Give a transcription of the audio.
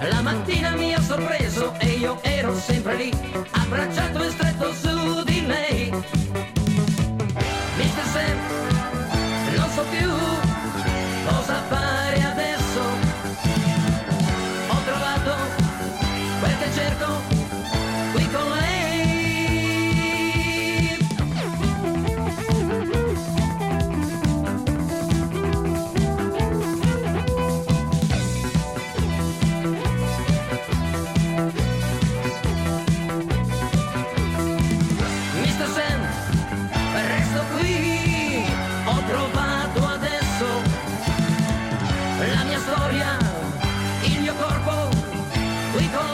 La mattina mi ha sorpreso e io ero sempre lì, abbracciato e stretto su di lei. Mr. Sam, non so più cosa fare adesso. Ho trovato quel che cerco qui con lei. Mr. Sam, resto qui, ho trovato adesso la mia storia, il mio corpo qui con